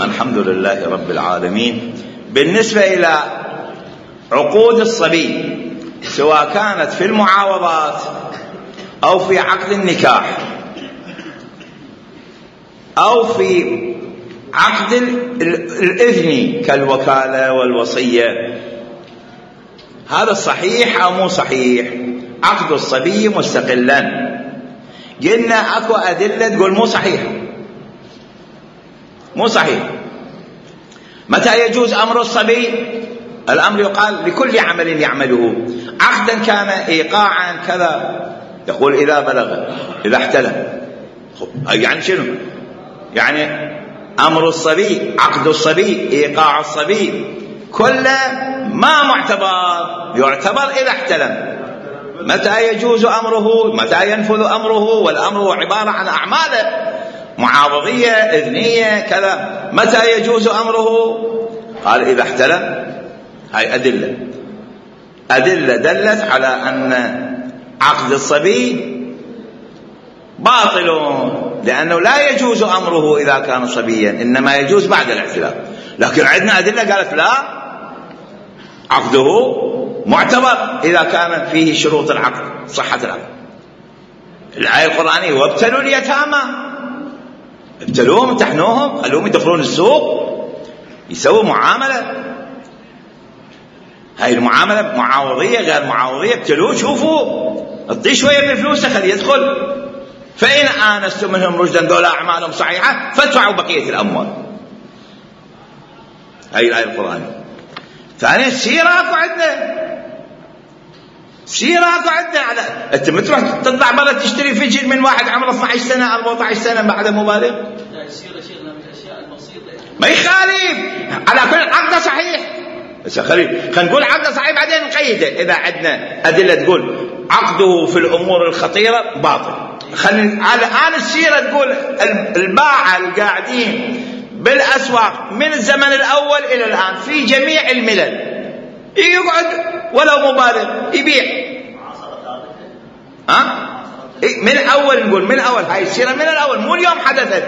الرحيم. الحمد لله رب العالمين. بالنسبة إلى عقود الصبي سواء كانت في المعاوضات أو في عقد النكاح أو في عقد الإذن كالوكالة والوصية، هذا صحيح أو مو صحيح؟ عقد الصبي مستقلا، قلنا أكو أدلة تقول مو صحيح، مو صحيح. متى يجوز أمر الصبي؟ الأمر يقال لكل عمل يعمله، عقدا كان إيقاعا كذا، يقول إذا بلغ إذا احتلم. يعني شنو؟ يعني أمر الصبي، عقد الصبي، إيقاع الصبي، كله ما معتبر، يعتبر إذا احتلم. متى يجوز أمره؟ متى ينفذ أمره؟ والأمر عبارة عن أعمال معاوضية إذنية كذا. متى يجوز أمره؟ قال إذا احتلم. هاي أدلة دلت على أن عقد الصبي باطل، لأنه لا يجوز أمره إذا كان صبيا، إنما يجوز بعد الاحتلام. لكن عندنا أدلة قالت لا، عقده معتبر إذا كان فيه شروط العقد، صحة العقد. الآية القرآنية وابتلوا اليتامى، ابتلوهم، امتحنوهم، خلوهم يدخلون السوق يسووا معاملة. هاي المعاملة معاوضية غير معاوضية، ابتلوه، شوفوا اعطيه شوية من فلوسه خليه يدخل، فإن آنستم منهم رشدا دول أعمالهم صحيحة فادفعوا بقية الأموال. هاي الآية القرآنية. ثانيا السيرة أكو عندنا، سيرة أكو عندنا. على أنت متروح تطلع برا تشتري فجل من واحد عمره 12 سنة 14 سنة بعد مبالغ؟ لا، السيرة شيخنا من الأشياء البسيطة، ما يخالف، على كل عقد صحيح. بس خلينا نقول عقد صحيح بعدين نقيده. إذا عندنا أدلة تقول عقده في الأمور الخطيرة باطل، خلينا على آن السيرة تقول الباعة القاعدين بالأسواق من الزمن الأول إلى الآن في جميع الملل يقعد ولو مبالغ يبيع. من أول نقول من أول، هاي السيرة من الأول، مو اليوم حدثت.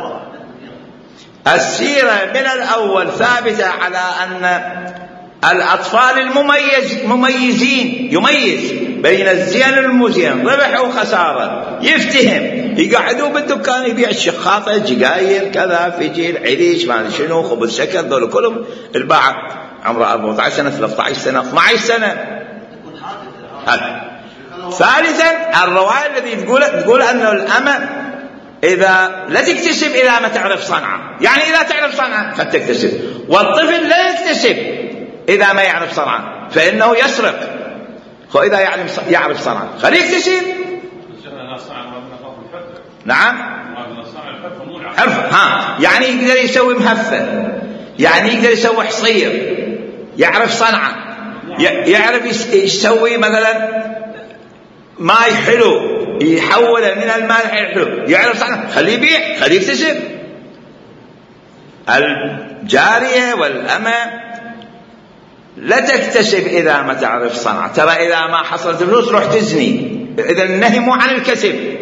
السيرة من الأول ثابتة على أن الأطفال المميزين يميز بين الزين والمزين، ربح وخسارة، يفتهم، يقعدوا بالدكان يبيع الشخاطة، جقاير كذا، فجيل، عريش، ما ادري شنو، خبز شكر، ذول كلهم الباعة عمره 14 سنة 13 سنة 12 سنة. ثالثا الرواية التي تقول أن الأمة إذا لا تكتسب إذا ما تعرف صنعة، يعني إذا تعرف صنعة قد تكتسب، والطفل لا يكتسب إذا ما يعرف صنعة فإنه يسرق. إذا يعرف صنعة خليه يكتسب. نعم، حرفة، يعني يقدر يسوي مهفة، يعني يقدر يسوي حصير، يعرف صنعة، يعرف يسوي مثلا ماء حلو يحوله من الماء الحلو، يعرف صنعة، خليه يبيع، خليه يكتسب. الجارية والأمة لا تكتسب إذا ما تعرف صنعة. ترى إذا ما حصلت فلوس روح تزني. إذا النهي مو عن الكسب،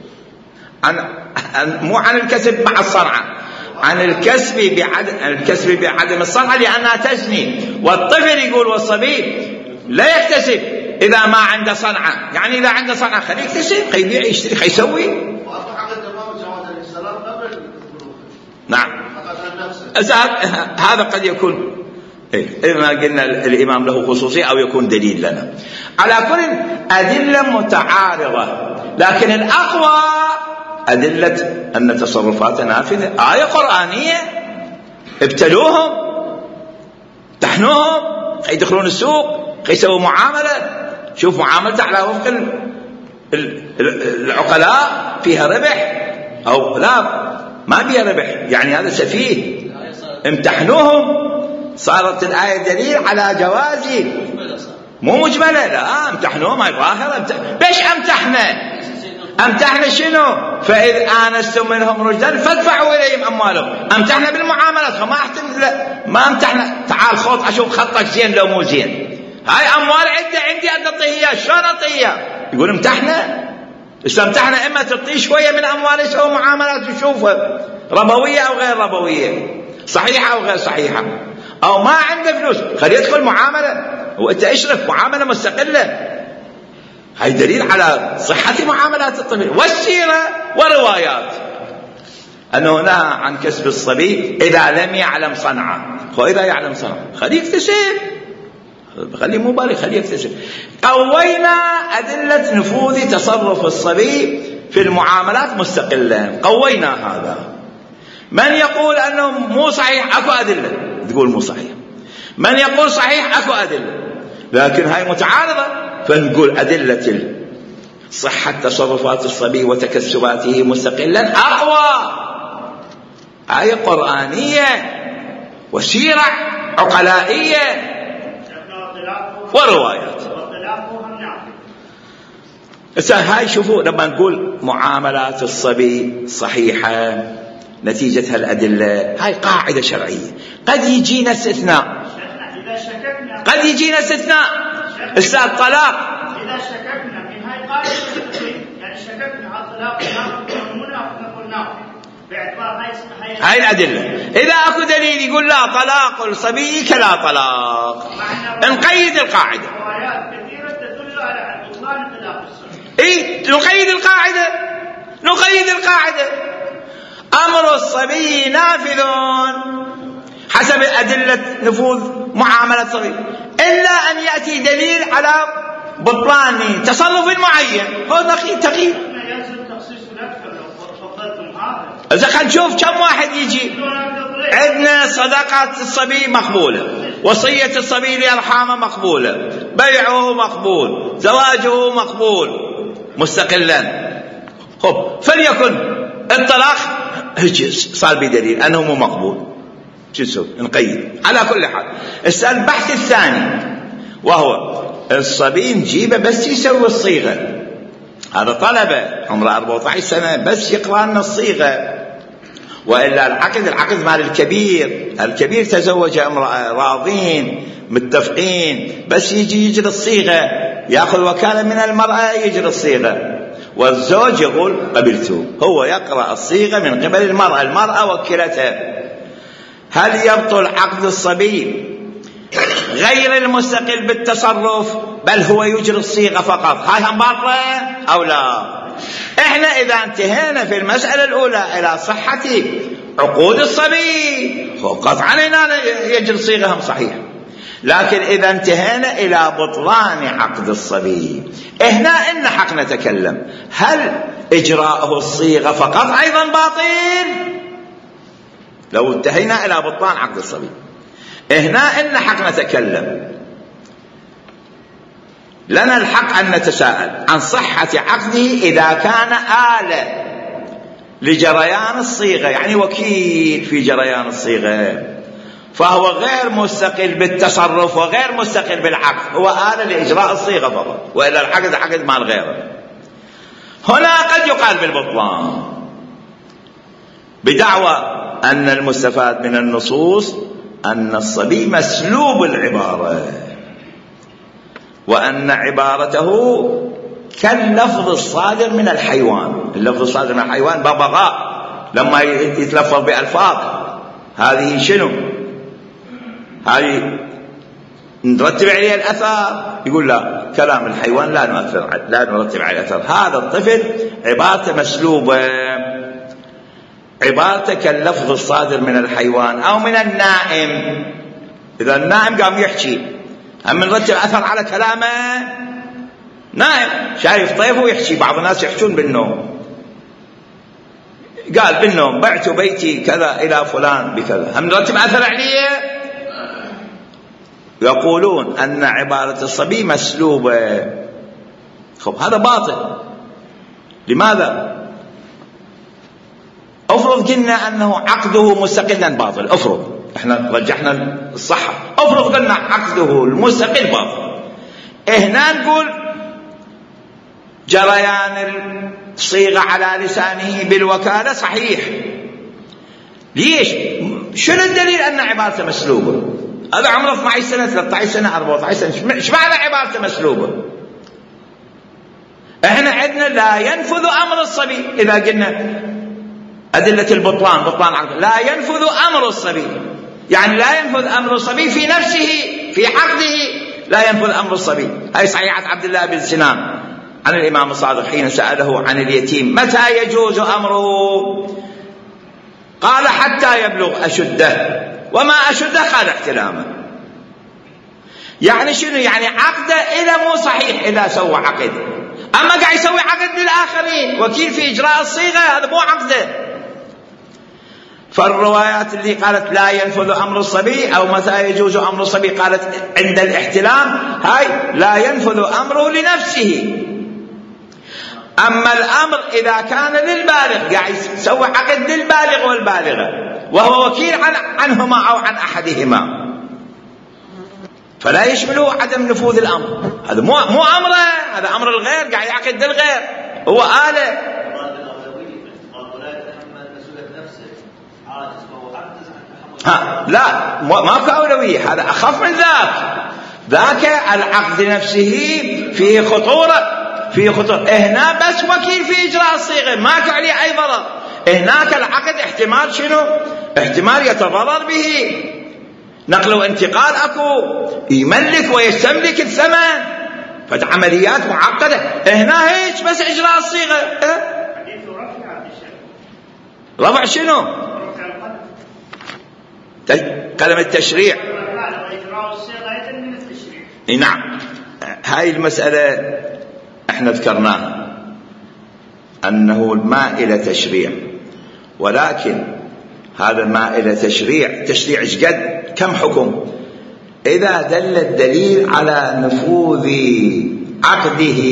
مو عن الكسب مع الصنعة، عن الكسب بعدم الصنعة لأنها تزني. والطفل يقول والصبي لا يكتسب إذا ما عنده صنعة، يعني إذا عنده صنعة خليه يكتسب، خليه يبيع، يشتري، خليه يسوي. نعم، هذا قد يكون إذا ما قلنا الإمام له خصوصية أو يكون دليل لنا. على كل أدلة متعارضة، لكن الأقوى أدلة أن تصرفات نافذة. آية قرآنية، ابتلوهم، امتحنوهم، يدخلون السوق، يسووا معاملة، شوف معاملته على وفق العقلاء، فيها ربح أو لا ما فيها ربح، يعني هذا سفيه. امتحنوهم، صارت الآية دليل على جوازه، مو مجملة، لا امتحنوهم، هاي ظاهرة. ليش امتحنا شنو؟ فإذ آنستم منهم رشدا فادفعوا إليهم أموالهم. امتحنا بالمعاملات، ما امتحنا تعال خط أشوف خطك زين لو مو زين. هاي أموال عندي أعطيها، شلون أعطيها؟ يقول امتحنا. استمتحنا، إما تعطيه شوية من أمواله يسوي معاملات وشوفها ربوية أو غير ربوية. صحيحة أو غير صحيحة، أو ما عنده فلوس خليه يدخل معاملة، وأنت اشرف معاملة مستقلة. هاي دليل على صحة معاملات الطفل. والسيرة وروايات أنه نهى عن كسب الصبي إذا لم يعلم صنعه. وإذا يعلم صنعه خليه يكتسب، خليه مو بالغ، خليه يكتسب. قوينا أدلة نفوذ تصرف الصبي في المعاملات مستقلا، قوينا هذا. من يقول أنه مو صحيح أكو أدلة تقول مو صحيح، من يقول صحيح أكو أدلة، لكن هاي متعارضة، فنقول أدلة صحة تصرفات الصبي وتكسباته مستقلا أقوى، آية قرآنية وسيرة عقلائية وروايات. هاي شوفوا لما نقول معاملات الصبي صحيحة نتيجة الأدلة، هاي قاعدة شرعية. قد يجينا استثناء، قد يجينا استثناء. استاذ طلاق إذا شككنا من هاي قاعدة يعني شككنا على الطلاق نقول ناقض باعتبار هاي الأدلة. إذا أكو دليل يقول لا طلاق الصبي كلا طلاق، نقيد القاعدة. روايات كثيرة تدل على بطلان طلاق الصبي. إيه نقيد القاعدة، نقيد القاعدة. أمر الصبي نافذ حسب أدلة نفوذ معاملة الصبي، إلا أن يأتي دليل على بطلان تصرف معين، هو تقييد. إذا خلينا نشوف كم واحد يجي عندنا صدقة الصبي مقبولة، وصية الصبي لأرحامه مقبولة، بيعه مقبول، زواجه مقبول مستقلا. فليكن الطلاق صار بدليل أنه مو مقبول، شو نسوي؟ نقيد. على كل حال البحث الثاني وهو الصبي نجيبه بس يسوي الصيغة، هذا طلبة عمره 14 سنة بس يقرأ لنا الصيغة، وإلا العقد مال الكبير تزوج امرأة راضين متفقين، بس يجي يجري الصيغة، يأخذ وكالة من المرأة يجري الصيغة، والزوج يقول قبلته، هو يقرأ الصيغة من قبل المرأة وكلته. هل يبطل عقد الصبي غير المستقل بالتصرف بل هو يجري الصيغة فقط، هاي هم باطلة أو لا؟ احنا إذا انتهينا في المسألة الأولى إلى صحة عقود الصبي قطعا يجري الصيغة هم صحيح، لكن إذا انتهينا إلى بطلان عقد الصبي هنا إن حق نتكلم هل إجراءه الصيغة فقط أيضا باطل؟ لو انتهينا إلى بطلان عقد الصبي هنا إن حق نتكلم، لنا الحق أن نتساءل عن صحة عقده إذا كان آلة لجريان الصيغة، يعني وكيل في جريان الصيغة، فهو غير مستقل بالتصرف وغير مستقل بالعقد، هو آلة لإجراء الصيغة فقط، وإلا العقد عقد مال غيره. هنا قد يقال بالبطلان بدعوى أن المستفاد من النصوص أن الصبي مسلوب العبارة، وأن عبارته كاللفظ الصادر من الحيوان. اللفظ الصادر من الحيوان ببغاء لما يتلفظ بألفاظ هذه شنو؟ هذه نرتب عليه الأثر، يقول لا كلام الحيوان لا نرتب عليه الأثر، هذا الطفل عبارته مسلوبة، عبارته كاللفظ الصادر من الحيوان أو من النائم. إذا النائم قام يحكي هم نرتب أثر على كلامه؟ نائم شايف طيف ويحكي، بعض الناس يحكون بالنوم، قال بالنوم بعت بيتي كذا إلى فلان بكذا، هم نرتب أثر عليه؟ يقولون أن عبارة الصبي مسلوبة. خب هذا باطل. لماذا؟ افرض قلنا أنه عقده مستقلا باطل، افرض احنا رجحنا الصحة، افرض قلنا عقده المستقل باطل، هنا نقول جريان الصيغة على لسانه بالوكالة صحيح. ليش؟ شنو الدليل أن عبارته مسلوبة؟ هذا عمره 12 سنة 13 سنة 14 سنة، ايش معنى عبارته مسلوبة؟ احنا عندنا لا ينفذ أمر الصبي إذا قلنا أدلة البطلان، بطلان عقد لا ينفذ أمر الصبي، يعني لا ينفذ أمر الصبي في نفسه في عقده، لا ينفذ أمر الصبي. هاي صحيحة عبد الله بن سنان عن الإمام الصادق حين سأله عن اليتيم متى يجوز أمره؟ قال حتى يبلغ أشده، وما أشده قال احتلامه. يعني شنو؟ يعني عقده إذا مو صحيح، إذا سوى عقد، أما قاعد يسوي عقد للآخرين، وكيل في إجراء الصيغة، هذا مو عقده. فالروايات اللي قالت لا ينفذ أمر الصبي أو متى يجوز أمر الصبي قالت عند الاحتلام، هاي لا ينفذ أمره لنفسه. أما الأمر إذا كان للبالغ، قاعد يسوي عقد للبالغ والبالغة وهو وكيل عنهما أو عن أحدهما، فلا يشمله عدم نفوذ الأمر. هذا مو أمره، هذا أمر الغير، قاعد يعقد للغير، هو آله. لا، ماكو أولوية، هذا أخف من ذاك العقد نفسه فيه خطورة، هنا بس وكيل في إجراء الصيغة، ماكو عليه أي ضرر. هناك العقد احتمال شنو؟ احتمال يتضرر به، نقل وانتقال اكو، يملك ويستملك الثمن، فعمليات معقدة. هنا هيك بس إجراء الصيغة. رفع شنو؟ قلم التشريع. نعم، هاي المسألة احنا ذكرناها أنه المائلة تشريع، ولكن هذا المائلة تشريع ايش قد؟ كم حكم؟ إذا دل الدليل على نفوذ عقده،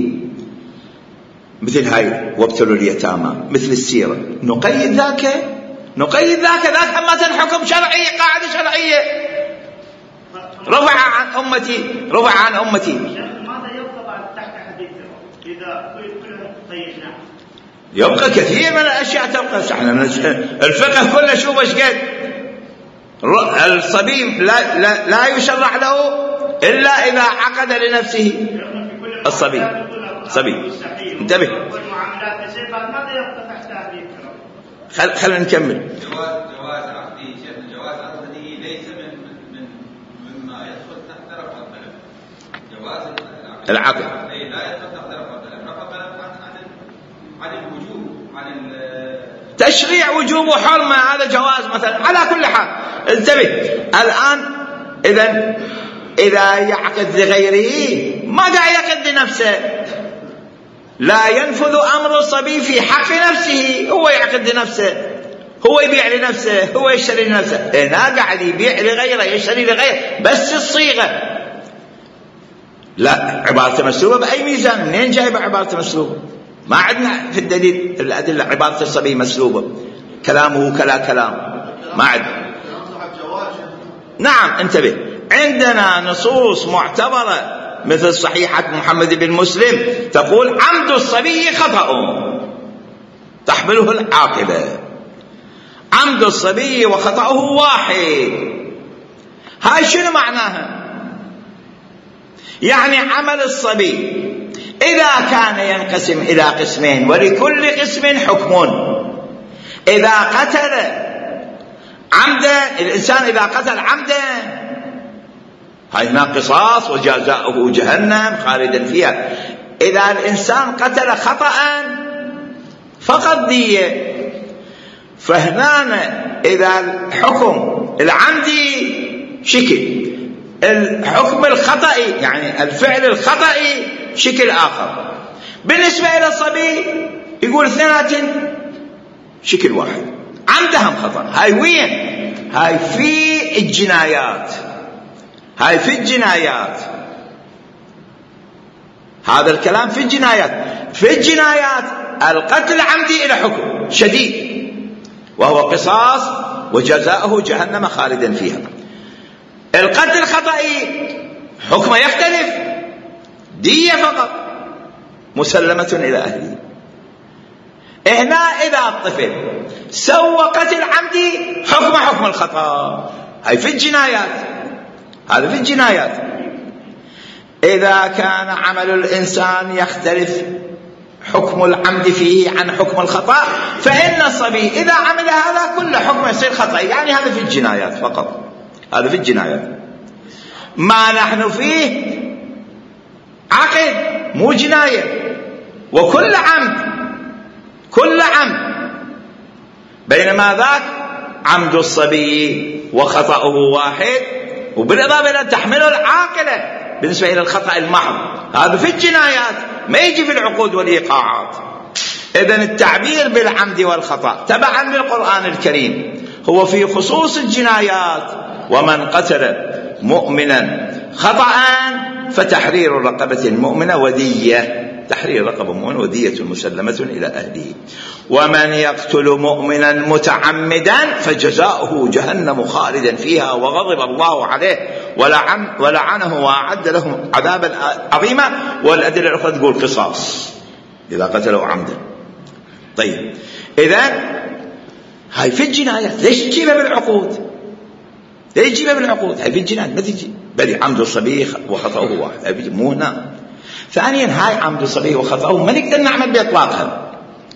مثل هاي وابتلوا اليتامى، مثل السيرة، نقيد ذاك ما حكم شرعي، قاعدة شرعية. رفع عن أمتي. ماذا يبقى تحت حديث إذا كلهم قيدناه؟ يبقى كثير من الأشياء تبقى. احنا الفقه كله شوف ايش قد. الصبي لا يشرع له إلا إذا عقد لنفسه. الصبي انتبه. ماذا يبقى تحت حديث؟ خلينا نكمل. جواز عقدي شيخ، جواز عقدي ليس مما يدخل تحت رفع الطلب. جواز العقد لا يدخل تحت رفع الطلب. رفع الطلب عن الوجوب، عن تشريع وجوب وحرمة، هذا جواز مثلا. على كل حال انتبه الآن، إذا يعقد لغيره ما قاعد يعقد لنفسه، لا ينفذ أمر الصبي في حق نفسه، هو يعقد لنفسه، هو يبيع لنفسه، هو يشتري لنفسه. هنا قاعد يبيع لغيره، يشتري لغيره، بس الصيغة لا. عبارة مسلوبة بأي ميزان؟ منين جايبة عبارة مسلوبة؟ ما عندنا في الدليل الأدلة عبارة الصبي مسلوبة، كلامه كلا كلام، ما عندنا. نعم انتبه، عندنا نصوص معتبرة مثل صحيحة محمد بن مسلم تقول عمد الصبي خطأ تحمله العاقبة. عمد الصبي وخطأه واحد. هاي شنو معناها؟ يعني عمل الصبي إذا كان ينقسم إلى قسمين ولكل قسم حكم. إذا قتل عمدا، الإنسان إذا قتل عمدا هاي هنا قصاص وجزاؤه جهنم خالدا فيها. إذا الإنسان قتل خطأ فقط دية. فهنا إذا الحكم العمدي شكل، الحكم الخطأي يعني الفعل الخطأي شكل آخر. بالنسبة إلى الصبي يقول اثنين شكل واحد، عمدهم خطأ. هاي وين؟ هاي في الجنايات، هاي في الجنايات، هذا الكلام في الجنايات. في الجنايات القتل العمدي إلى حكم شديد وهو قصاص وجزاؤه جهنم خالدا فيها. القتل الخطئي حكمه يختلف، دية فقط مسلمة إلى أهله. هنا إذا الطفل سوى قتل عمدي حكم الخطأ. هاي في الجنايات، هذا في الجنايات. إذا كان عمل الإنسان يختلف حكم العمد فيه عن حكم الخطأ، فإن الصبي إذا عمل هذا كل حكم يصير خطأ. يعني هذا في الجنايات فقط، هذا في الجنايات. ما نحن فيه عقد مو جناية، وكل عمد كل عمد، بينما ذاك عمد الصبي وخطأه واحد، وبالإضافة إلى تحمله العاقلة بالنسبة إلى الخطأ المحض. هذا في الجنايات، ما يجي في العقود والإيقاعات. إذن التعبير بالعمد والخطأ تبعا للقرآن الكريم هو في خصوص الجنايات. ومن قتل مؤمنا خطأ فتحرير رقبة مؤمنة ودية، تحرير رقبة مؤمنة ودية مسلمة إلى أهله. ومن يقتل مؤمنا متعمدا فجزاؤه جهنم خالدا فيها وغضب الله عليه ولعنه وأعد له عذابا عظيما. والأدلة الأخرى تقول قصاص إذا قتلوا عمدا. طيب إذن هاي في الجنايات، ليش تجيبها بالعقود؟ ليش تجيبها بالعقود؟ هاي في الجنايات ما تجي، بل عمد الصبي وخطأه واحد، مو هنا. ثانيا هاي عمد الصبي وخطأه ما نقدر نعمل بإطلاقها،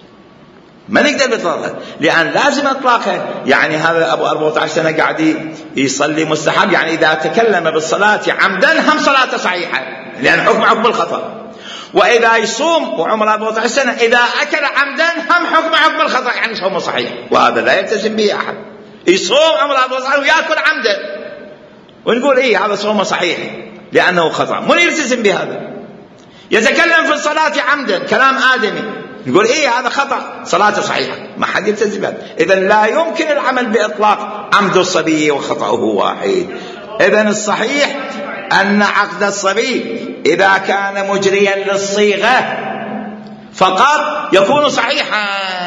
ما نقدر بإطلاقها، لأن لازم إطلاقها. يعني هذا أبو 14 سنة قاعد يصلي مستحب، يعني إذا تكلم بالصلاة عمدا هم صلاته صحيحة، لأن حكم الخطأ. وإذا يصوم وعمره 14 سنة إذا أكل عمدا هم حكم الخطأ، يعني صومه صحيح. وهذا لا يلتزم به أحد، يصوم عمره 14 سنة ويأكل عمدا ونقول إيه هذا صومه صحيح لأنه خطأ، من يلتزم بهذا؟ يتكلم في الصلاة عمدا كلام آدمي نقول إيه هذا خطأ، صلاته صحيحة، ما حد يلتزم بهذا. إذن لا يمكن العمل بإطلاق عمد الصبي وخطأه واحد. إذن الصحيح أن عقد الصبي إذا كان مجريا للصيغة فقط يكون صحيحا،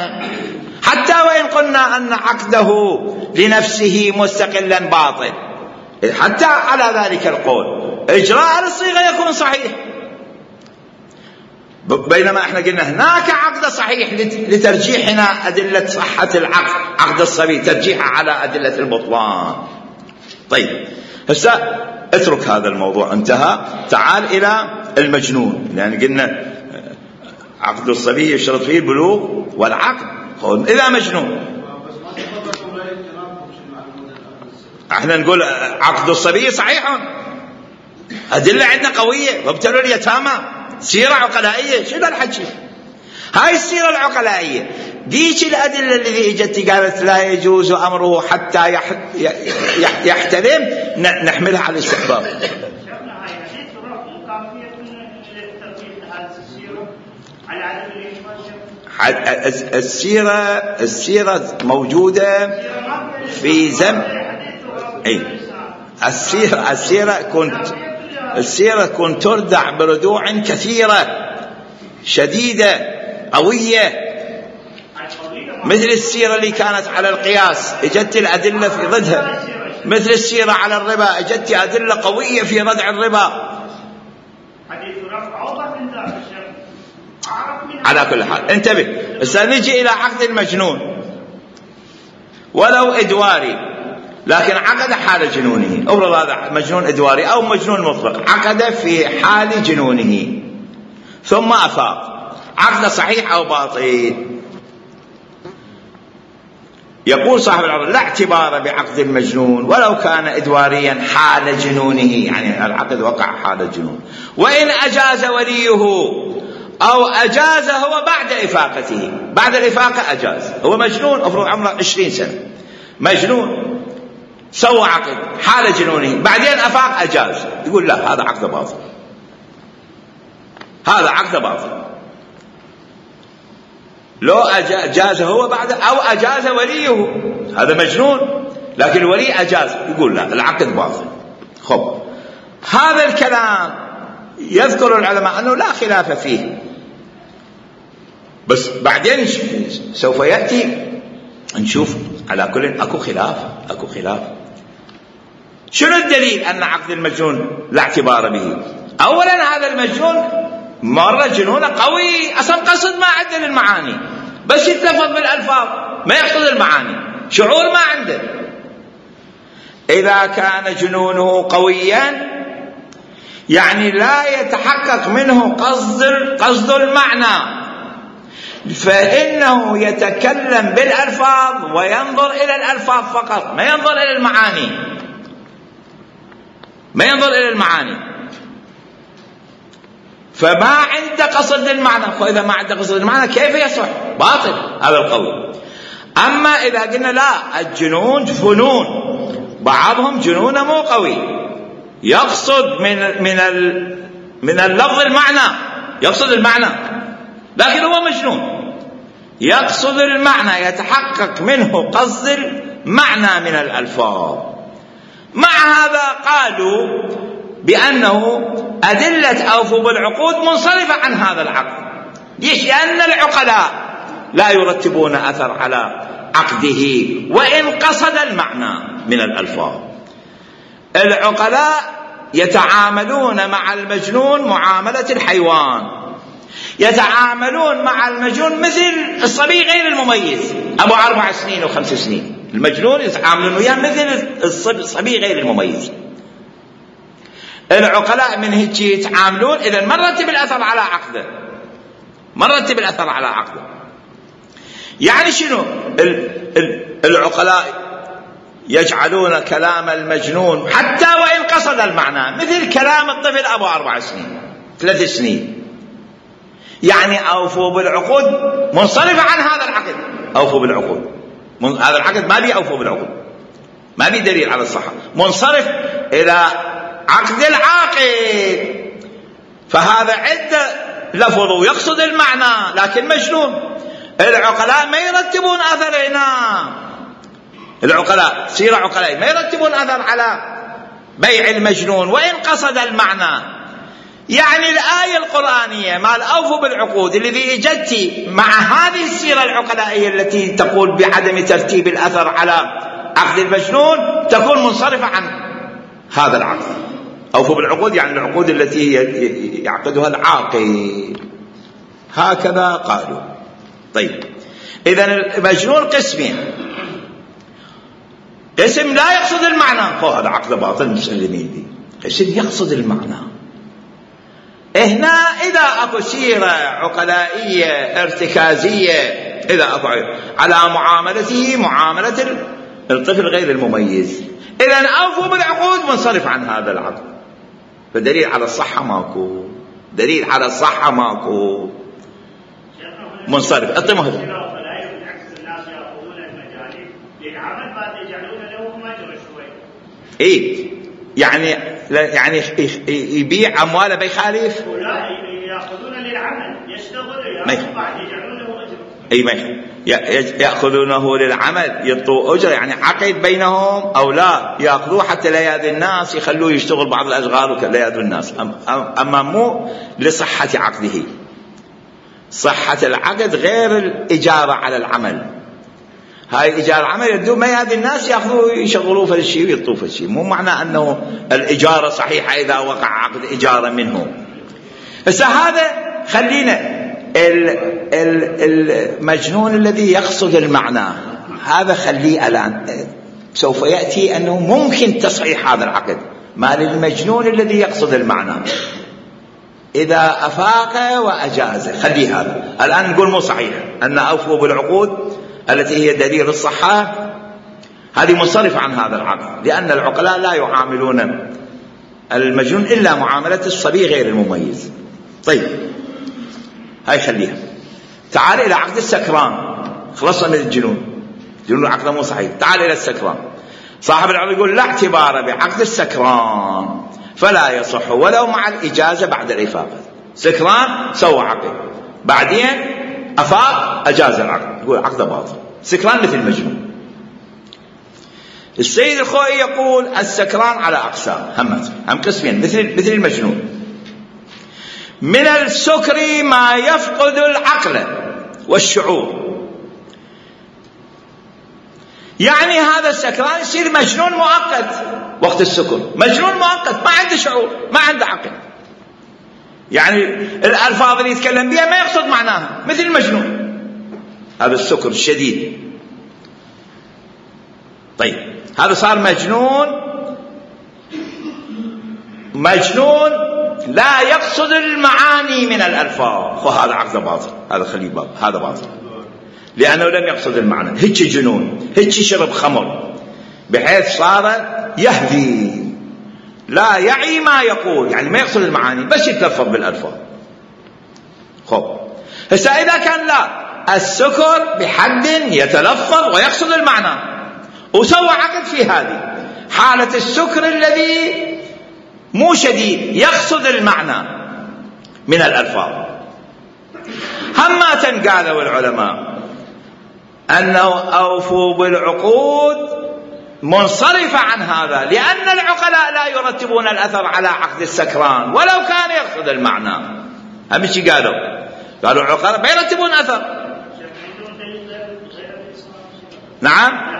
حتى وإن قلنا أن عقده لنفسه مستقلا باطل، حتى على ذلك القول إجراء الصيغة يكون صحيح. بينما احنا قلنا هناك عقد صحيح لترجيحنا أدلة صحة العقد، عقد الصبي ترجيحه على أدلة البطلان. طيب هسه اترك هذا الموضوع انتهى، تعال إلى المجنون، لأن قلنا عقد الصبي يشترط فيه البلوغ والعقل. إذا مجنون احنا نقول عقد الصبي صحيح، أدلة عندنا قوية، وابتلوا اليتامى سيرة عقلائية. شنو الحكي؟ هاي السيرة العقلائية ديك الأدلة اللي اجت قالت لا يجوز أمره حتى يحتلم نحملها على الاستحباب. السيرة موجودة في زمن السيرة كنت تردع بردوع كثيرة شديدة قوية، مثل السيرة اللي كانت على القياس اجت الأدلة في ضدها، مثل السيرة على الربا اجت أدلة قوية في ردع الربا. على كل حال انتبه، سنجي إلى عقد المجنون ولو إدواري، لكن عقد حال جنونه. أفرض هذا مجنون إدواري أو مجنون مطلق، عقد في حال جنونه ثم أفاق، عقد صحيح أو باطل؟ يقول صاحب العرض لا اعتبار بعقد المجنون ولو كان إدواريا حال جنونه، يعني العقد وقع حال الجنون. وإن أجاز وليه أو أجاز هو بعد إفاقته، بعد الإفاقة أجاز. هو مجنون أفرض عمره 20 سنة مجنون، سوى عقد حال جنونه بعدين أفاق أجاز، يقول لا هذا عقد باطل، هذا عقد باطل. لو أجاز هو بعد أو أجاز وليه، هذا مجنون لكن الولي أجاز، يقول لا العقد باطل. خب هذا الكلام يذكر العلماء أنه لا خلاف فيه، بس بعدين سوف يأتي نشوف على كل أكو خلاف. شنو الدليل أن عقد المجنون لا اعتبار به؟ أولا هذا المجنون مرة جنون قوي، أصلا قصد ما عنده للمعاني، بس يتلفظ بالألفاظ ما يقصد المعاني، شعور ما عنده. إذا كان جنونه قويا يعني لا يتحقق منه قصد المعنى، فإنه يتكلم بالألفاظ وينظر إلى الألفاظ فقط، ما ينظر إلى المعاني، ما ينظر إلى المعاني، فما عنده قصد للمعنى. فإذا ما عنده قصد للمعنى كيف يصح؟ باطل هذا القول. أما إذا قلنا لا، الجنون فنون، بعضهم جنونه مو قوي، يقصد من اللفظ المعنى، يقصد المعنى، لكن هو مجنون، يقصد المعنى، يتحقق منه قصد المعنى من الألفاظ. مع هذا قالوا بأنه أدلة أوفوا بالعقود منصرفة عن هذا العقد. ليش؟ لأن العقلاء لا يرتبون أثر على عقده وإن قصد المعنى من الألفاظ. العقلاء يتعاملون مع المجنون معاملة الحيوان، يتعاملون مع المجنون مثل الصبي غير المميز أبو 4 سنين و5 سنين. المجنون يتعاملون وياه مثل الصبي غير المميز. العقلاء من هيك يتعاملون. إذا ما نرتب الأثر على عقده، ما نرتب الأثر على عقده. يعني شنو؟ العقلاء يجعلون كلام المجنون حتى وإن قصد المعنى مثل كلام الطفل أبو 4 سنين 3 سنين. يعني أوفوا بالعقود منصرفة عن هذا العقد. أوفوا بالعقود، هذا العقد ما بي أوفوا بالعقود، ما بي دليل على الصحة، منصرف إلى عقد العاقد. فهذا عنده لفظ يقصد المعنى لكن مجنون. العقلاء ما يرتبون أثر هنا، العقلاء سيرة عقلاء ما يرتبون أثر على بيع المجنون وإن قصد المعنى. يعني الآية القرآنية مال أوفوا بالعقود الذي اجت مع هذه السيرة العقلائية التي تقول بعدم ترتيب الأثر على عقد المجنون تكون منصرفة عن هذا العقد. أوفوا بالعقود يعني العقود التي يعقدها العاقل. هكذا قالوا. طيب، إذن المجنون قسمين: قسم لا يقصد المعنى، هذا عقد باطل مسلمين. قسم يقصد المعنى. هنا إذا أكو سيرة عقلائية ارتكازية، إذا أكو على معاملته معاملة الطفل غير المميز، إذن أوفوا بالعقود منصرف عن هذا العقد. فدليل على الصحة ماكو، دليل على الصحة ماكو، منصرف. الناس يأخذون المجالس للعمل بعد يجعلون له مجرى شوي. إيه يعني يبيع أمواله بيخالف؟ لا، يأخذون للعمل، يشتغل بعد يجعلون له أجر. أي ما يأخذونه للعمل يعطوا أجر، يعني عقد بينهم أو لا يأخذوه حتى لا يأذي الناس، يخلوه يشتغل بعض الأشغال ولا يأذي الناس. أما مو لصحة عقده. صحة العقد غير الإجارة على العمل. هاي إجارة عمل يردون ما يأذي الناس، يأخذوه يشغلوه في الشيء ويطوه في الشيء. مو معنى أنه الإجارة صحيحة إذا وقع عقد إجارة منه. بس هذا خلينا المجنون الذي يقصد المعنى هذا خليه الآن. سوف يأتي أنه ممكن تصحيح هذا العقد مع المجنون الذي يقصد المعنى إذا أفاق وأجاز. خليه هذا الآن نقول مو صحيح أن أوفوا بالعقود التي هي دليل الصحة، هذه منصرفة عن هذا العقد، لأن العقلاء لا يعاملون المجنون إلا معاملة الصبي غير المميز. طيب، هاي خليها. تعال إلى عقد السكران. خلصنا من الجنون، الجنون عقده مو صحيح. تعال إلى السكران. صاحب العقد يقول لا اعتبار بعقد السكران فلا يصح ولو مع الإجازة بعد الإفاقة. سكران سوى عقد بعدين أفاق أجاز العقد، يقول عقده باطل. سكران مثل المجنون. السيد الخوئي يقول السكران على أقسام، هم قسمين مثل المجنون. من السكر ما يفقد العقل والشعور، يعني هذا السكران يصير مجنون مؤقت وقت السكر، مجنون مؤقت ما عنده شعور ما عنده عقل، يعني الألفاظ اللي يتكلم بها ما يقصد معناها مثل المجنون. هذا السكر الشديد. طيب، هذا صار مجنون لا يقصد المعاني من الألفاظ، وهذا عقد باطل، هذا خليه باطل، هذا باطل، لأنه لم يقصد المعنى. هيك جنون، هيك شرب خمر بحيث صار يهدي، لا يعي ما يقول، يعني ما يقصد المعاني بس يتلفظ بالألفاظ. خب هسه إذا كان لا، السكر بحد يتلفظ ويقصد المعنى، وسوى عقد في هذه حالة السكر الذي مو شديد يقصد المعنى من الألفاظ. همة قالوا العلماء أنه أوفوا بالعقود منصرفة عن هذا، لأن العقلاء لا يرتبون الأثر على عقد السكران ولو كان يقصد المعنى. هم شي قالوا العقلاء ما يرتبون أثر. نعم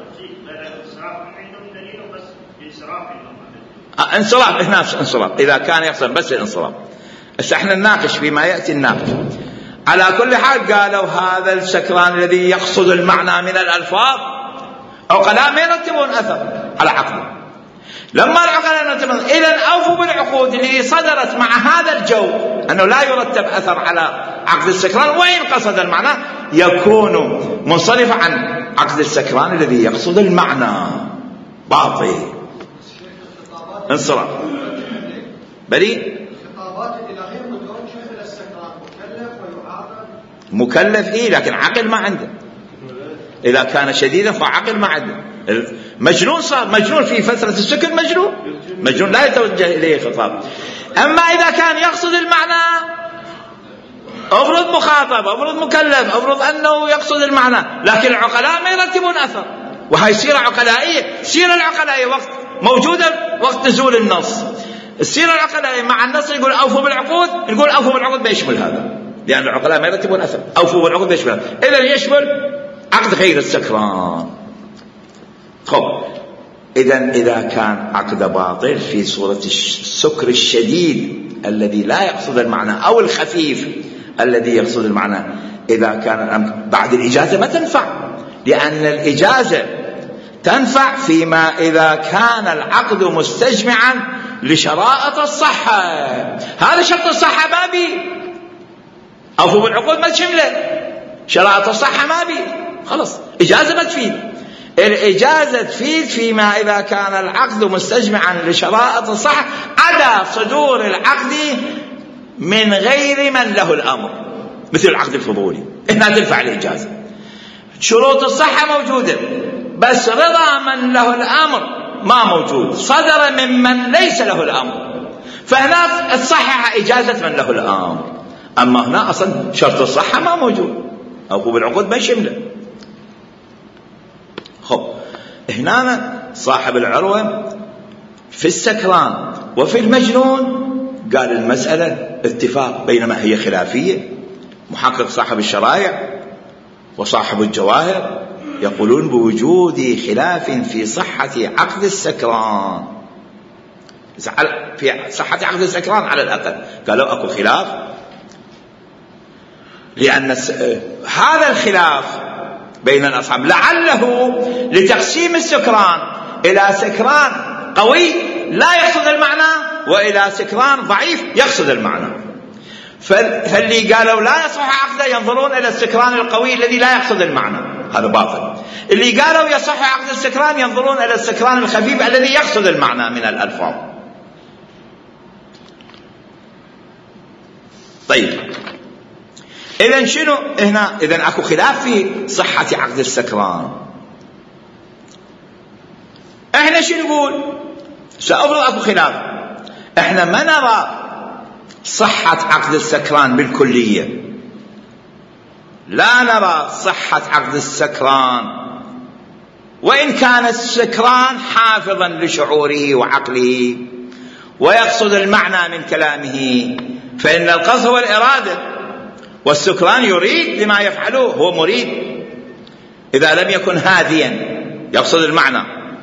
انصراف، هنا انصراف إذا كان يقصد بس الانصراف. بس احنا نناقش فيما يأتي الناقش. على كل حال قالوا هذا السكران الذي يقصد المعنى من الألفاظ عقلاء ما يرتبون أثر على عقله. لما العقلاء يرتبون، إذن أوفوا بالعقود اللي صدرت مع هذا الجو أنه لا يرتب أثر على عقد السكران وإن قصد المعنى، يكون منصرف عن عقد السكران الذي يقصد المعنى. باطل، انصراف بريء. الخطابات الإلهية متوجهة إلى السكران، مكلف ويعاقب. مكلف إيه، لكن عقل ما عنده. إذا كان شديدا فعقل ما عنده. مجنون صار مجنون في فترة السكر، مجنون لا يتوجه إليه خطاب. أما إذا كان يقصد المعنى، أفرض مخاطب، أفرض مكلف، أفرض أنه يقصد المعنى، لكن العقلاء ما يرتبون أثر، وهي سيرة عقلائية. سيرة العقلائية وقت موجودة وقت نزول النص. السيرة العقلائية مع النص يقول أوفوا بالعقود، نقول أوفوا بالعقود ما يشمل هذا، لأن العقلاء ما يرتبون أثر. أوفوا بالعقود ما يشمل هذا، إذن يشمل عقد غير السكران. خب إذن إذا كان عقد باطل في صورة السكر الشديد الذي لا يقصد المعنى أو الخفيف الذي يقصد المعنى، إذا كان بعد الإجازة ما تنفع، لأن الإجازة تنفع فيما إذا كان العقد مستجمعا لشرائط الصحة. هذا شرط الصحة ما بي، أوفوا بالعقود ما تشمله، شرائط الصحة ما بي، خلص إجازة ما تفيد. الإجازة تفيد فيما إذا كان العقد مستجمعا لشرائط الصحة عدا صدور العقد من غير من له الأمر، مثل العقد الفضولي، هنا تنفع الإجازة. شروط الصحة موجودة بس رضا من له الأمر ما موجود، صدر ممن ليس له الأمر، فهنا تصحح إجازة من له الأمر. أما هنا أصلا شرط الصحة ما موجود، أو بالعقود ما يشمله. خب هنا صاحب العروة في السكران وفي المجنون قال المسألة اتفاق، بينما هي خلافية. محقق صاحب الشرائع وصاحب الجواهر يقولون بوجود خلاف في صحة عقد السكران، في صحة عقد السكران على الأقل قالوا أكو خلاف، لأن هذا الخلاف بين الأصحاب لعله لتقسيم السكران إلى سكران قوي لا يقصد المعنى وإلى سكران ضعيف يقصد المعنى. فاللي قالوا لا يصح عقده ينظرون إلى السكران القوي الذي لا يقصد المعنى، هذا باطل. اللي قالوا يصح عقد السكران ينظرون إلى السكران الخفيف الذي يقصد المعنى من الألفاظ. طيب إذن شنو هنا؟ إذن أكو خلاف في صحة عقد السكران. إحنا شنو نقول؟ سأفرض أكو خلاف، إحنا ما نرى صحة عقد السكران بالكلية، لا نرى صحة عقد السكران وإن كان السكران حافظا لشعوره وعقله ويقصد المعنى من كلامه، فإن القصد هو الإرادة، والسكران يريد لما يفعله، هو مريد إذا لم يكن هاديا يقصد المعنى.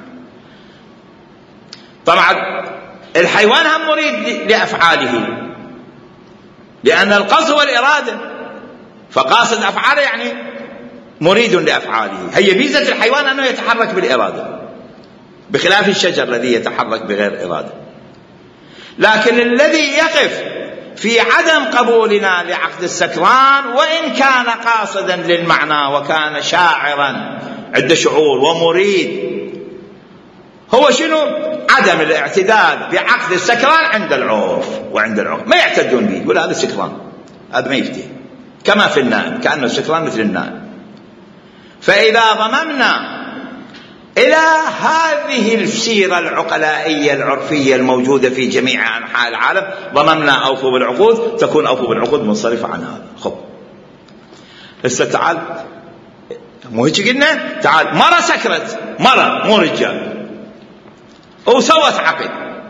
طبعا الحيوان هم مريد لأفعاله، لأن القصد هو الإرادة، فقاصد أفعاله يعني مريد لأفعاله. هي ميزة الحيوان أنه يتحرك بالإرادة، بخلاف الشجر الذي يتحرك بغير إرادة. لكن الذي يقف في عدم قبولنا لعقد السكران وإن كان قاصدا للمعنى وكان شاعرا عنده شعور ومريد هو شنو؟ عدم الاعتداد بعقد السكران عند العرف وعند العقل، ما يعتدون به، يقول هذا سكران، هذا ما يفتي، كما في النائم، كأنه السكران مثل النائم. فإذا ضممنا إلى هذه السيرة العقلائية العرفية الموجودة في جميع أنحاء العالم، ضممنا أوفوا بالعقود، تكون أوفوا بالعقود منصرفة عن هذا. خب هسه تعال، مو هيك قلنا؟ تعال مرة سكرت، مرة مو رجال، وسوت عقد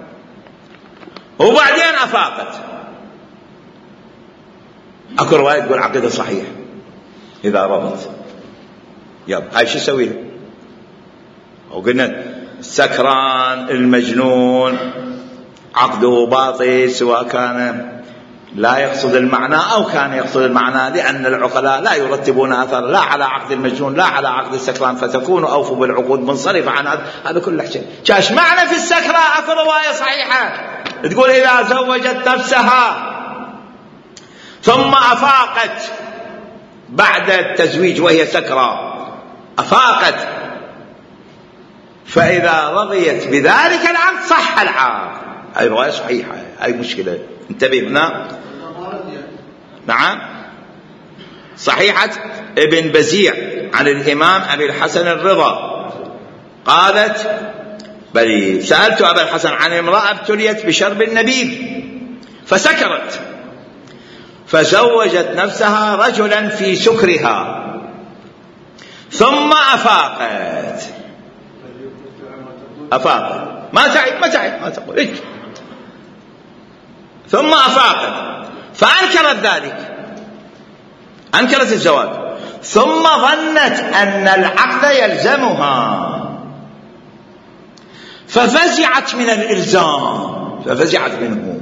وبعدين أفاقت، أكو رواية تقول عقدها صحيح إذا رضت. يلا هاي شو سوي له؟ وقلنا السكران المجنون عقده باطل سواء كان لا يقصد المعنى أو كان يقصد المعنى، لأن العقلاء لا يرتبون أثر لا على عقد المجنون لا على عقد السكران، فتكون أوفوا بالعقود منصرفة عن هذا كله شيء. كاش معنى في السكران أكو رواية صحيحة تقول إذا زوجت نفسها ثم أفاقت بعد التزويج وهي سكرة، أفاقت، فإذا رضيت بذلك العقد صح العقد. هاي رواية صحيحة، هاي مشكلة، انتبه هنا. نعم صحيحة ابن بزيع عن الإمام أبي الحسن الرضا قالت: بل سألت أبا الحسن عن امرأة ابتليت بشرب النبيذ فسكرت فزوجت نفسها رجلا في سكرها ثم أفاقت ما تقول إيش، ثم أفاقت فأنكرت ذلك، أنكرت الزواج، ثم ظنت أن العقد يلزمها ففزعت من الإلزام، ففزعت منه،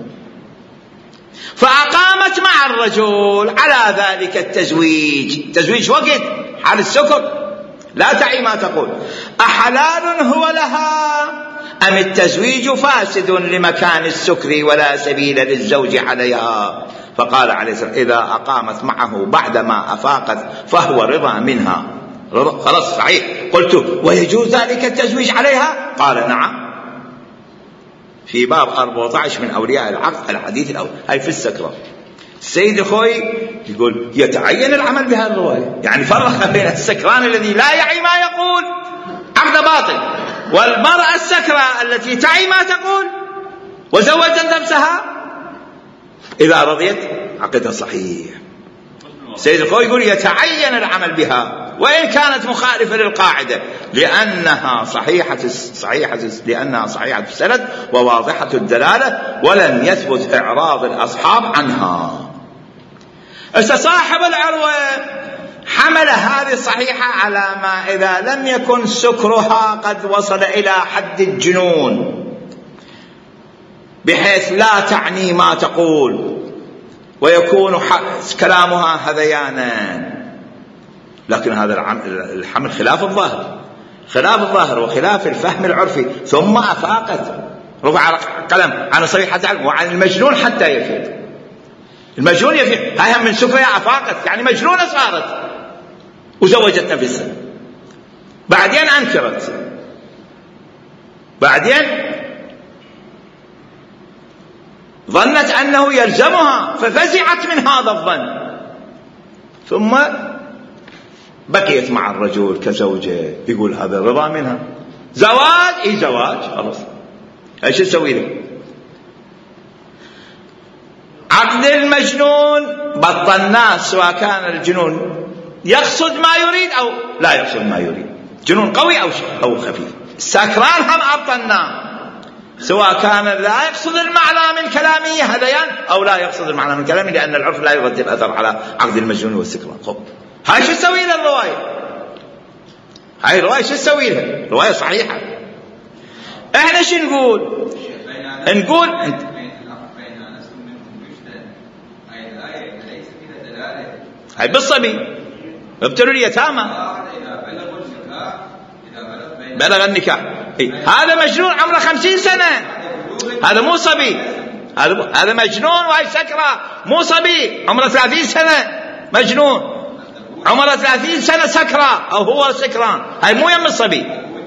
فأقامت مع الرجل على ذلك التزويج وقت حال السكر، لا تعي ما تقول. أحلال هو لها أم التزويج فاسد لمكان السكر ولا سبيل للزوج عليها؟ فقال عليه السلام: إذا أقامت معه بعدما أفاقت فهو رضا منها، خلاص صحيح. قلت: ويجوز ذلك التزويج عليها؟ قال: نعم، في باب 14 من أولياء العقد الحديث الأول. هاي في السكرة. السيد الخوي يقول يتعين العمل بهذه الرواية، يعني فرق بين السكران الذي لا يعي ما يقول عقد باطل، والمرأة السكرة التي تعي ما تقول وزوجت نفسها إذا رضيت عقدها صحيح. السيد الخوي يقول يتعين العمل بها وإن كانت مخالفة للقاعدة لأنها صحيحة السند وواضحة الدلالة ولم يثبت إعراض الأصحاب عنها. صاحب العروة حمل هذه الصحيحة على ما إذا لم يكن سكرها قد وصل إلى حد الجنون بحيث لا تعني ما تقول ويكون كلامها هذيانا، لكن هذا الحمل خلاف الظاهر وخلاف الفهم العرفي. ثم أفاقت، رفع قلم عن صحيحة العلم وعن المجنون حتى يفيق. المجنون يفيق، هاي من سكرها أفاقت، يعني مجنونة صارت وزوجت نفسها، بعدين أنكرت، بعدين ظنت أنه يلزمها ففزعت من هذا الظن، ثم بقيت مع الرجل كزوجة. يقول هذا رضا منها، زواج زواج، خلاص ايش تسوي له؟ عقد المجنون بطلناه، سواء كان الجنون يقصد ما يريد أو لا يقصد ما يريد، جنون قوي أو خفيف. السكران هم أبطلناه، سواء كان لا يقصد المعنى من كلامه هذيان أو لا يقصد المعنى من كلامه، لأن العرف لا يرتب أثر على عقد المجنون والسكران. خب هاي شو تسوي لها الرواية؟ هاي الرواية شو تسوي لها؟ رواية صحيحة. احنا شو نقول هاي بالصبي ابتلوا اليتامى بلغ النكاح. هذا مجنون عمره 50 سنة، هذا مو صبي. هذا مجنون وهي سكرة، مو صبي عمره 30 سنة مجنون، عمره 30 سنة سكرة أو هو سكران، هاي مو يم الصبي.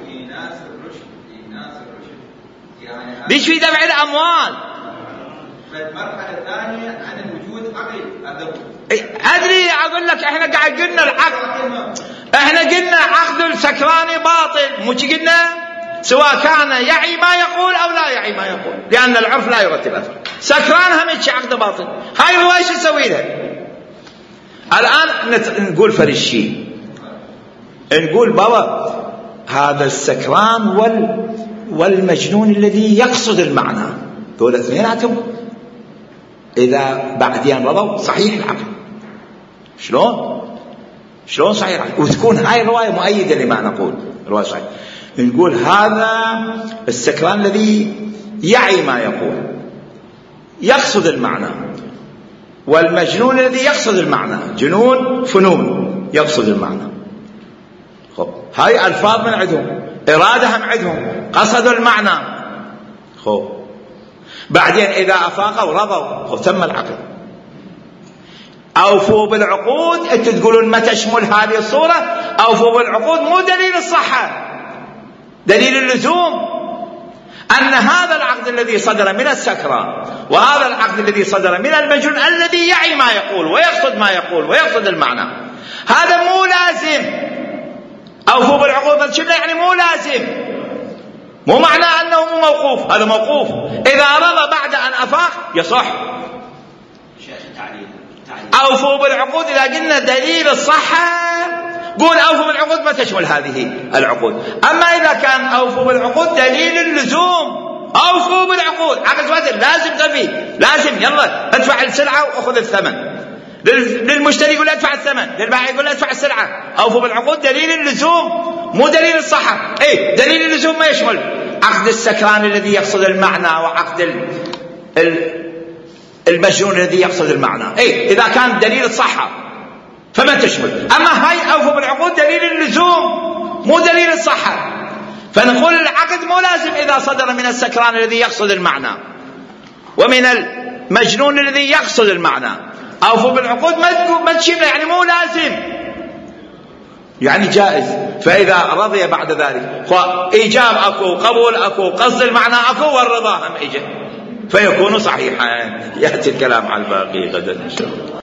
ليش في دفع الأموال؟ فالمرحلة الثانية عن الوجود عقل. أدري أقول لك إحنا قاعد قلنا العقد، إحنا قلنا عقد السكران باطل، مش قلنا سواء كان يعي ما يقول أو لا يعي ما يقول، لأن العرف لا يرتب أثر. سكران هم عقد باطل، هاي هو إيش يسوي له؟ الآن نقول فرشي، نقول بابا هذا السكران والمجنون الذي يقصد المعنى، دول اثنيناتهم إذا بعدين رضوا صحيح العقل. شلون صحيح العقل؟ وتكون هاي الرواية مؤيدة لما نقول، رواية صحيح. نقول هذا السكران الذي يعي ما يقول يقصد المعنى، والمجنون الذي يقصد المعنى، جنون فنون يقصد المعنى. خب هاي ألفاظ من عندهم، إرادة من عندهم، قصدوا المعنى. خب بعدين إذا أفاقوا رضوا تم العقد. أوفوا بالعقود، أنتوا تقولون ما تشمل هذه الصورة، أوفوا بالعقود مو دليل الصحة، دليل اللزوم أن هذا العقد الذي صدر من السكران وهذا العقد الذي صدر من المجنون الذي يعي ما يقول ويقصد ما يقول ويقصد المعنى، هذا مو لازم. أوفوا بالعقود يعني مو لازم، مو معنى أنه مو موقوف، هذا موقوف. إذا رضى بعد أن أفاق يصح. أوفوا بالعقود إذا قلنا دليل الصحة قول أوفوا بالعقود ما تشمل هذه العقود. أما إذا كان أوفوا بالعقود دليل اللزوم، أوفوا بالعقود عقد فاسد لازم تبي، لازم يلا ادفع السلعة وأخذ الثمن. للمشتري يقول ادفع الثمن، للبائع يقول ادفع السلعة. أوفوا بالعقود دليل اللزوم مو دليل الصحة. إيه دليل اللزوم ما يشمل عقد السكران الذي يقصد المعنى وعقد المجنون الذي يقصد المعنى. إيه إذا كان دليل الصحة فما تشمل. أما هاي أوفوا بالعقود دليل اللزوم مو دليل الصحة، فنقول العقد مو لازم إذا صدر من السكران الذي يقصد المعنى ومن المجنون الذي يقصد المعنى. أوفوا بالعقود ما تشمل يعني مو لازم، يعني جائز. فإذا رضي بعد ذلك فإيجاب أكو، قبول أكو، قصد المعنى أكو، والرضا هم إجاب، فيكون صحيحا. يأتي الكلام على الباقي غدا إن شاء الله.